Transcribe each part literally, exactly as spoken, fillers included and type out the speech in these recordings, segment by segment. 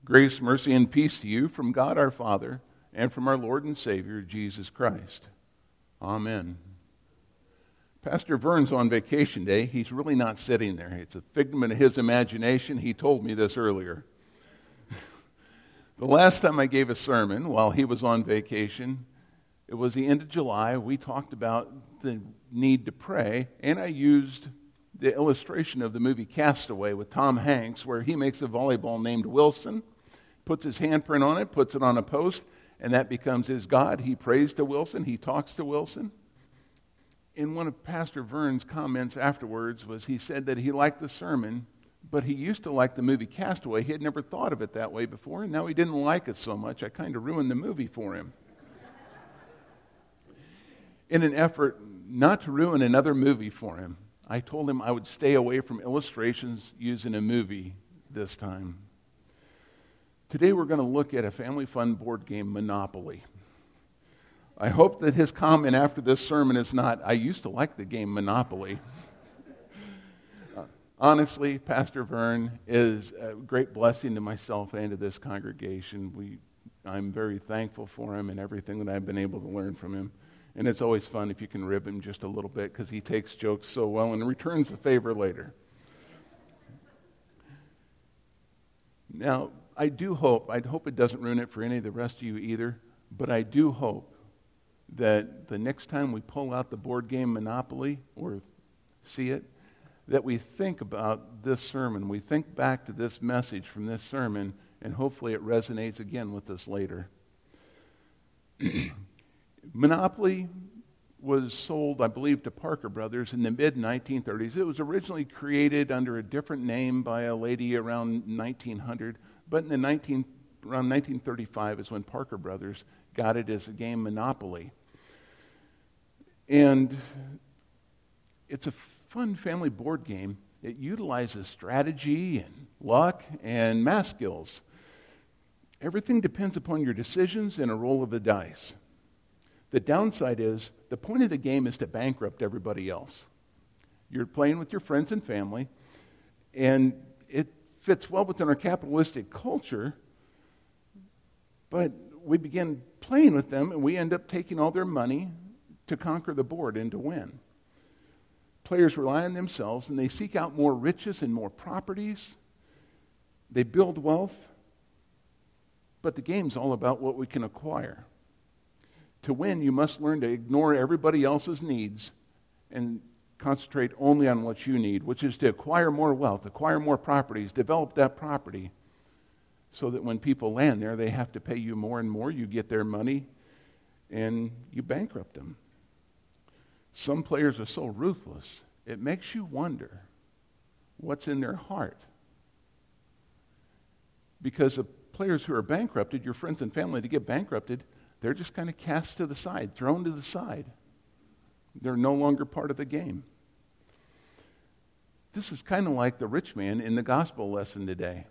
Grace, mercy, and peace to you from God our Father and from our Lord and Savior, Jesus Christ. Amen. Pastor Vern's on vacation day. He's really not sitting there. It's a figment of his imagination. He told me this earlier. The last time I gave a sermon while he was on vacation, it was the end of July. We talked about the need to pray, and I used the illustration of the movie Castaway with Tom Hanks, where he makes a volleyball named Wilson, puts his handprint on it, puts it on a post, and that becomes his God. He prays to Wilson. He talks to Wilson. In one of Pastor Vern's comments afterwards was he said that he liked the sermon, but he used to like the movie Castaway. He had never thought of it that way before, and now he didn't like it so much. I kind of ruined the movie for him. In an effort not to ruin another movie for him, I told him I would stay away from illustrations using a movie this time. Today we're going to look at a family fun board game, Monopoly. I hope that his comment after this sermon is not, I used to like the game Monopoly. uh, honestly, Pastor Vern is a great blessing to myself and to this congregation. We, I'm very thankful for him and everything that I've been able to learn from him. And it's always fun if you can rib him just a little bit because he takes jokes so well and returns the favor later. Now, I do hope, I hope it doesn't ruin it for any of the rest of you either, but I do hope that the next time we pull out the board game Monopoly or see it, that we think about this sermon. We think back to this message from this sermon, and hopefully it resonates again with us later. Monopoly was sold, I believe, to Parker Brothers in the mid nineteen thirties. It was originally created under a different name by a lady around nineteen hundred, but in the nineteen, around nineteen thirty-five is when Parker Brothers got it as a game, Monopoly. And it's a fun family board game. It utilizes strategy and luck and math skills. Everything depends upon your decisions and a roll of the dice. The downside is, the point of the game is to bankrupt everybody else. You're playing with your friends and family, and it fits well within our capitalistic culture, but we begin playing with them, and we end up taking all their money to conquer the board and to win. Players rely on themselves, and they seek out more riches and more properties. They build wealth, but the game's all about what we can acquire. To win, you must learn to ignore everybody else's needs and concentrate only on what you need, which is to acquire more wealth, acquire more properties, develop that property so that when people land there, they have to pay you more and more. You get their money, and you bankrupt them. Some players are so ruthless, it makes you wonder what's in their heart. Because the players who are bankrupted, your friends and family, to get bankrupted, they're just kind of cast to the side, thrown to the side. They're no longer part of the game. This is kind of like the rich man in the gospel lesson today.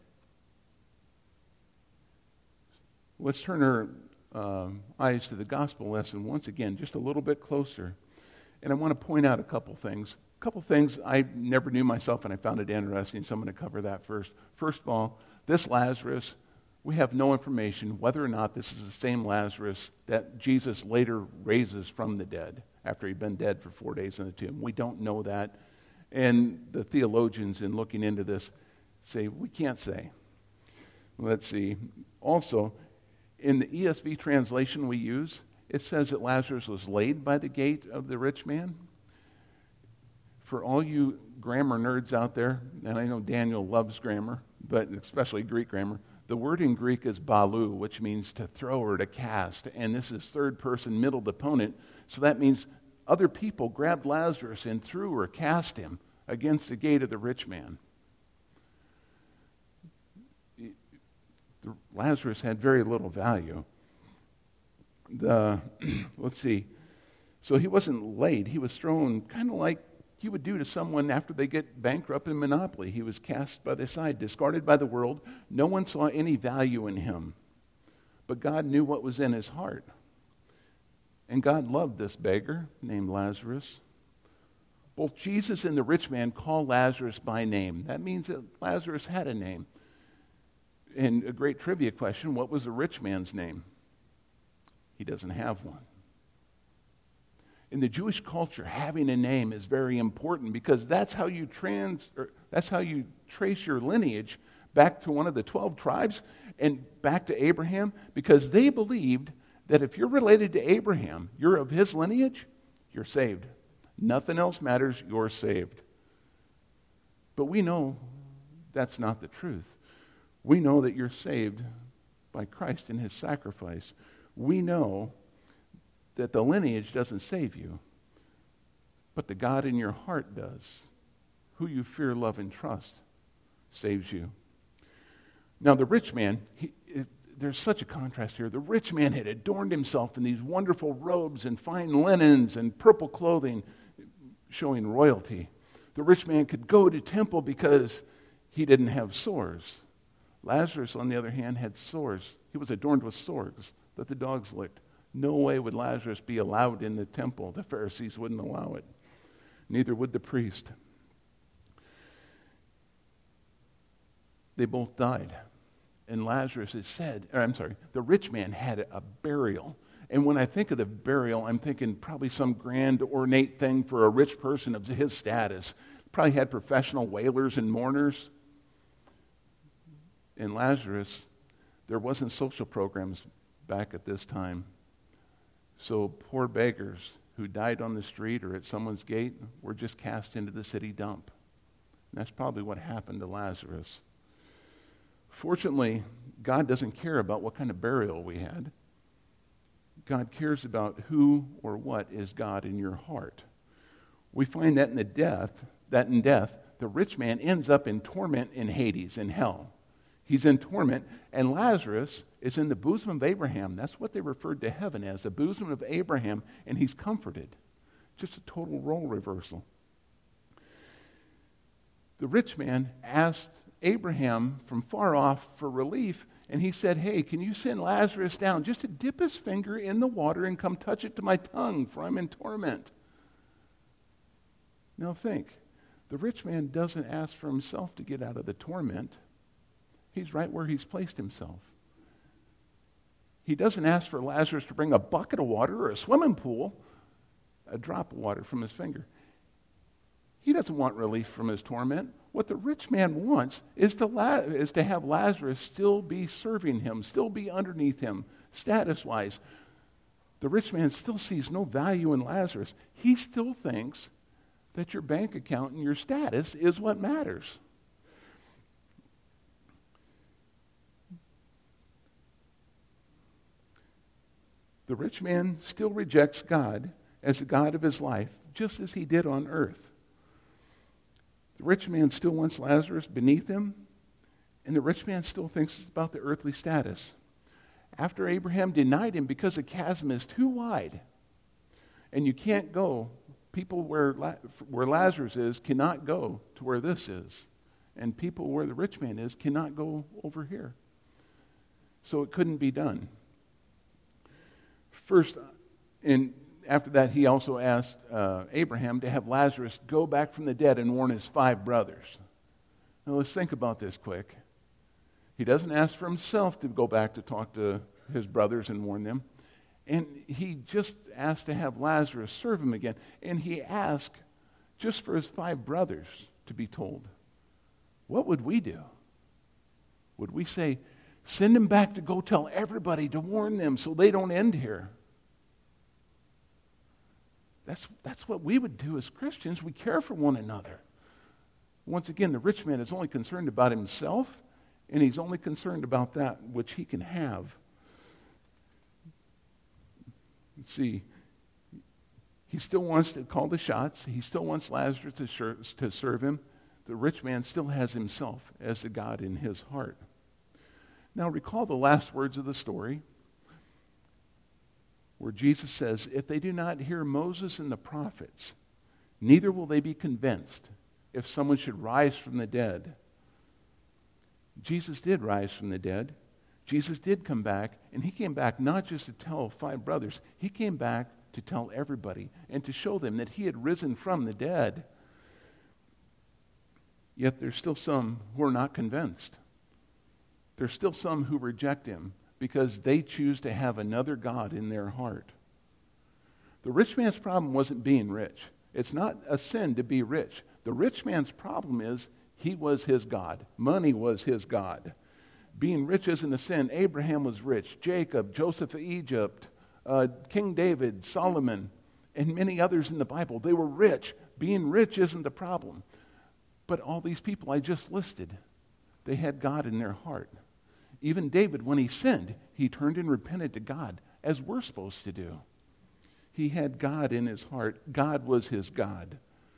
Let's turn our um, eyes to the gospel lesson once again, just a little bit closer. And I want to point out a couple things. A couple things I never knew myself, and I found it interesting, so I'm going to cover that first. First of all, this Lazarus, we have no information whether or not this is the same Lazarus that Jesus later raises from the dead after he'd been dead for four days in the tomb. We don't know that. And the theologians, in looking into this, say, we can't say. Let's see. Also, in the E S V translation we use, it says that Lazarus was laid by the gate of the rich man. For all you grammar nerds out there, and I know Daniel loves grammar, but especially Greek grammar, the word in Greek is balu, which means to throw or to cast, and this is third person middle deponent, so that means other people grabbed Lazarus and threw or cast him against the gate of the rich man. Lazarus had very little value. The, let's see, so he wasn't laid, he was thrown kind of like you would do to someone after they get bankrupt in Monopoly. He was cast by the side, discarded by the world. No one saw any value in him. But God knew what was in his heart. And God loved this beggar named Lazarus. Both Jesus and the rich man call Lazarus by name. That means that Lazarus had a name. And a great trivia question, what was the rich man's name? He doesn't have one. In the Jewish culture, having a name is very important because that's how you trans, or that's how you trace your lineage back to one of the twelve tribes and back to Abraham, because they believed that if you're related to Abraham, you're of his lineage, you're saved. Nothing else matters, you're saved. But we know that's not the truth. We know that you're saved by Christ and his sacrifice. We know that the lineage doesn't save you, but the God in your heart does, who you fear, love, and trust, saves you. Now the rich man, he, it, there's such a contrast here. The rich man had adorned himself in these wonderful robes and fine linens and purple clothing, showing royalty. The rich man could go to temple because he didn't have sores. Lazarus, on the other hand, had sores. He was adorned with sores that the dogs licked. No way would Lazarus be allowed in the temple. The Pharisees wouldn't allow it. Neither would the priest. They both died. And Lazarus is said, or I'm sorry, the rich man had a burial. And when I think of the burial, I'm thinking probably some grand ornate thing for a rich person of his status. Probably had professional wailers and mourners. In Lazarus, there wasn't social programs back at this time. So poor beggars who died on the street or at someone's gate were just cast into the city dump. And that's probably what happened to Lazarus. Fortunately, God doesn't care about what kind of burial we had. God cares about who or what is God in your heart. We find that in the death, that in death, the rich man ends up in torment in Hades, in hell. He's in torment, and Lazarus is in the bosom of Abraham. That's what they referred to heaven as, the bosom of Abraham, and he's comforted. Just a total role reversal. The rich man asked Abraham from far off for relief, and he said, hey, can you send Lazarus down just to dip his finger in the water and come touch it to my tongue, for I'm in torment. Now think, the rich man doesn't ask for himself to get out of the torment. He's right where he's placed himself. He doesn't ask for Lazarus to bring a bucket of water or a swimming pool, a drop of water from his finger. He doesn't want relief from his torment. What the rich man wants is to, La- is to have Lazarus still be serving him, still be underneath him, status-wise. The rich man still sees no value in Lazarus. He still thinks that your bank account and your status is what matters. The rich man still rejects God as the God of his life, just as he did on earth. The rich man still wants Lazarus beneath him, and the rich man still thinks it's about the earthly status. After Abraham denied him because the chasm is too wide, and you can't go, people where, La- where Lazarus is cannot go to where this is, and people where the rich man is cannot go over here. So it couldn't be done. First, and after that, he also asked uh, Abraham to have Lazarus go back from the dead and warn his five brothers. Now let's think about this quick. He doesn't ask for himself to go back to talk to his brothers and warn them. And he just asked to have Lazarus serve him again. And he asked just for his five brothers to be told. What would we do? Would we say, send him back to go tell everybody to warn them so they don't end here? That's, that's what we would do as Christians. We care for one another. Once again, the rich man is only concerned about himself, and he's only concerned about that which he can have. Let's see. He still wants to call the shots. He still wants Lazarus to, ser- to serve him. The rich man still has himself as the God in his heart. Now recall the last words of the story where Jesus says, if they do not hear Moses and the prophets, neither will they be convinced if someone should rise from the dead. Jesus did rise from the dead. Jesus did come back, and he came back not just to tell five brothers. He came back to tell everybody and to show them that he had risen from the dead. Yet there's still some who are not convinced. There's still some who reject him because they choose to have another god in their heart. The rich man's problem wasn't being rich. It's not a sin to be rich. The rich man's problem is he was his god. Money was his god. Being rich isn't a sin. Abraham was rich. Jacob, Joseph of Egypt, uh, King David, Solomon, and many others in the Bible. They were rich. Being rich isn't the problem. But all these people I just listed, they had God in their heart. Even David, when he sinned, he turned and repented to God, as we're supposed to do. He had God in his heart. God was his God.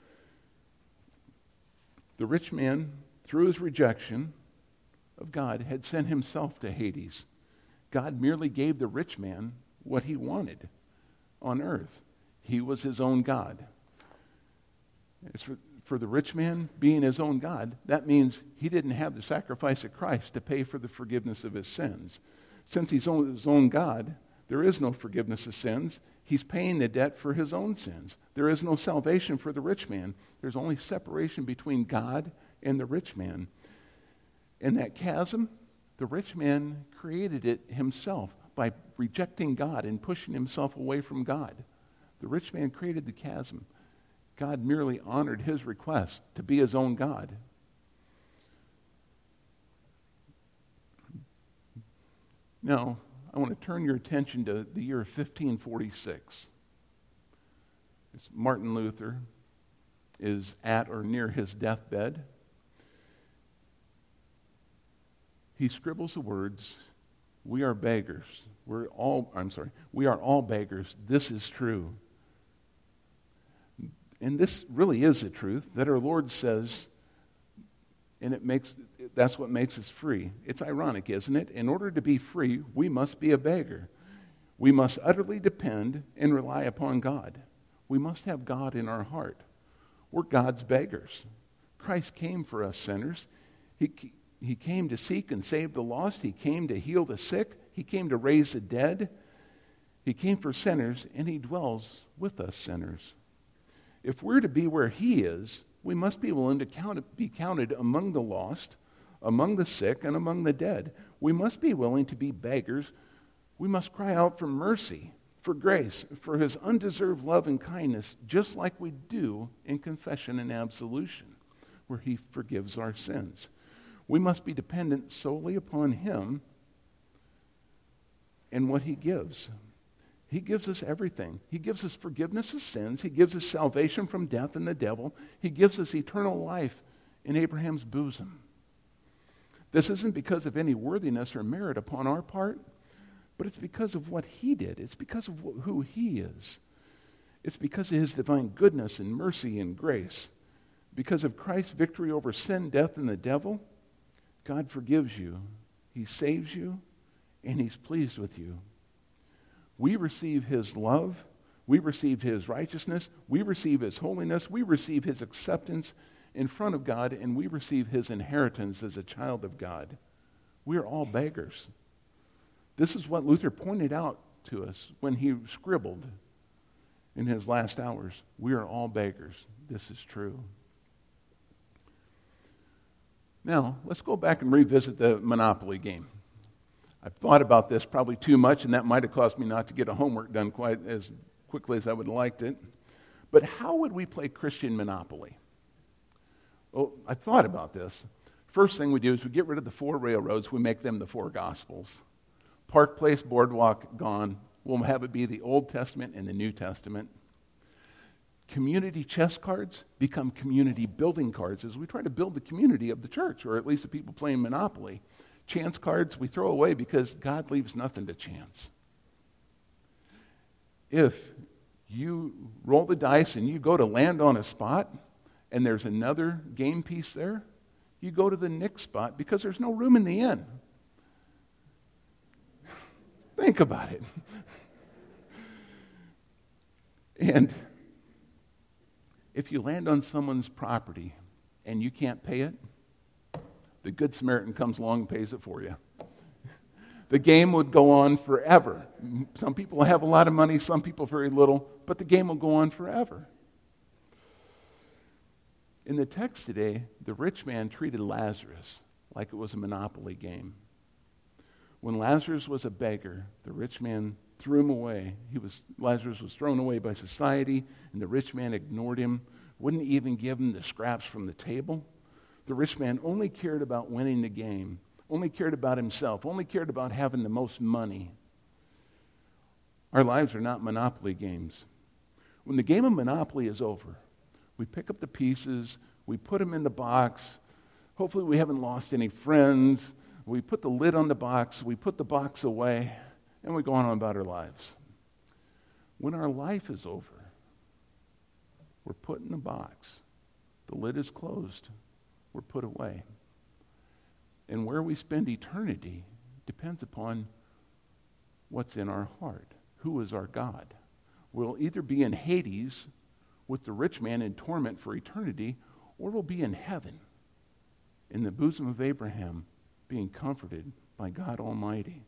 The rich man, through his rejection of God, had sent himself to Hades. God merely gave the rich man what he wanted on earth. He was his own God. As for, for the rich man being his own God, that means he didn't have the sacrifice of Christ to pay for the forgiveness of his sins. Since he's own, his own God, there is no forgiveness of sins. He's paying the debt for his own sins. There is no salvation for the rich man. There's only separation between God and the rich man. And that chasm, the rich man created it himself by rejecting God and pushing himself away from God. The rich man created the chasm. God merely honored his request to be his own God. Now, I want to turn your attention to the year fifteen forty-six. It's Martin Luther is at or near his deathbed. He scribbles the words, "We are beggars. We're all, I'm sorry, we are all beggars. This is true." And this really is the truth that our Lord says, and it makes that's what makes us free. It's ironic, isn't it? In order to be free, we must be a beggar. We must utterly depend and rely upon God. We must have God in our heart. We're God's beggars. Christ came for us sinners. He, he came to seek and save the lost. He came to heal the sick. He came to raise the dead. He came for sinners, and he dwells with us sinners. If we're to be where he is, we must be willing to count, be counted among the lost, among the sick, and among the dead. We must be willing to be beggars. We must cry out for mercy, for grace, for his undeserved love and kindness, just like we do in confession and absolution, where he forgives our sins. We must be dependent solely upon him and what he gives. He gives us everything. He gives us forgiveness of sins. He gives us salvation from death and the devil. He gives us eternal life in Abraham's bosom. This isn't because of any worthiness or merit upon our part, but it's because of what he did. It's because of who he is. It's because of his divine goodness and mercy and grace. Because of Christ's victory over sin, death, and the devil, God forgives you. He saves you, and he's pleased with you. We receive his love. We receive his righteousness. We receive his holiness. We receive his acceptance in front of God, and we receive his inheritance as a child of God. We are all beggars. This is what Luther pointed out to us when he scribbled in his last hours. We are all beggars. This is true. Now, let's go back and revisit the Monopoly game. I've thought about this probably too much, and that might have caused me not to get a homework done quite as quickly as I would have liked it. But how would we play Christian Monopoly? Well, I thought about this. First thing we do is we get rid of the four railroads. We make them the four Gospels. Park Place, Boardwalk, gone. We'll have it be the Old Testament and the New Testament. Community chess cards become community building cards as we try to build the community of the church, or at least the people playing Monopoly. Chance cards we throw away because God leaves nothing to chance. If you roll the dice and you go to land on a spot and there's another game piece there, you go to the next spot because there's no room in the inn. Think about it. And if you land on someone's property and you can't pay it, the Good Samaritan comes along and pays it for you. The game would go on forever. Some people have a lot of money, some people very little, but the game will go on forever. In the text today, the rich man treated Lazarus like it was a Monopoly game. When Lazarus was a beggar, the rich man threw him away. He was Lazarus was thrown away by society, and the rich man ignored him, wouldn't even give him the scraps from the table. The rich man only cared about winning the game, only cared about himself, only cared about having the most money. Our lives are not Monopoly games. When the game of Monopoly is over, we pick up the pieces, we put them in the box. Hopefully we haven't lost any friends. We put the lid on the box, we put the box away, and we go on about our lives. When our life is over, we're put in the box. The lid is closed. We're put away. And where we spend eternity depends upon what's in our heart. Who is our God? We'll either be in Hades with the rich man in torment for eternity, or we'll be in heaven, in the bosom of Abraham, being comforted by God Almighty.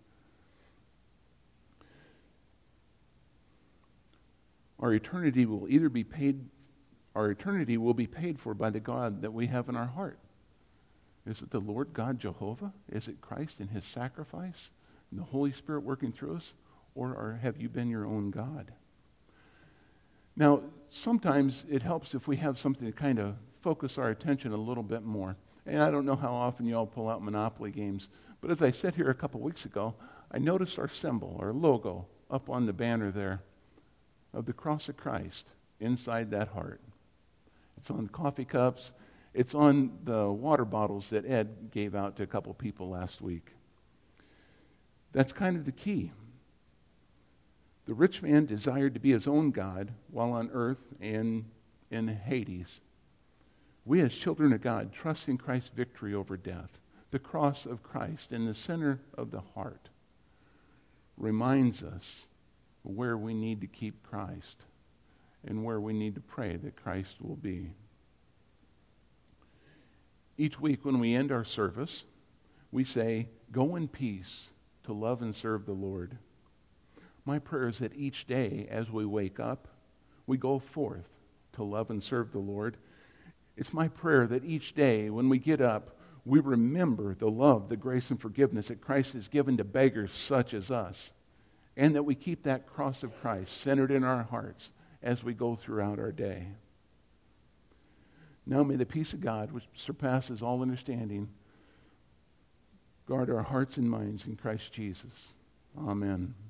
Our eternity will either be paid, our eternity will be paid for by the God that we have in our heart. Is it the Lord God Jehovah? Is it Christ and his sacrifice and the Holy Spirit working through us? Or are, have you been your own God? Now, sometimes it helps if we have something to kind of focus our attention a little bit more. And I don't know how often you all pull out Monopoly games, but as I sat here a couple weeks ago, I noticed our symbol, our logo, up on the banner there of the cross of Christ inside that heart. It's on coffee cups. It's on the water bottles that Ed gave out to a couple people last week. That's kind of the key. The rich man desired to be his own God while on earth and in Hades. We as children of God trust in Christ's victory over death. The cross of Christ in the center of the heart reminds us where we need to keep Christ and where we need to pray that Christ will be. Each week when we end our service, we say, "Go in peace to love and serve the Lord." My prayer is that each day as we wake up, we go forth to love and serve the Lord. It's my prayer that each day when we get up, we remember the love, the grace, and forgiveness that Christ has given to beggars such as us, and that we keep that cross of Christ centered in our hearts as we go throughout our day. Now may the peace of God, which surpasses all understanding, guard our hearts and minds in Christ Jesus. Amen.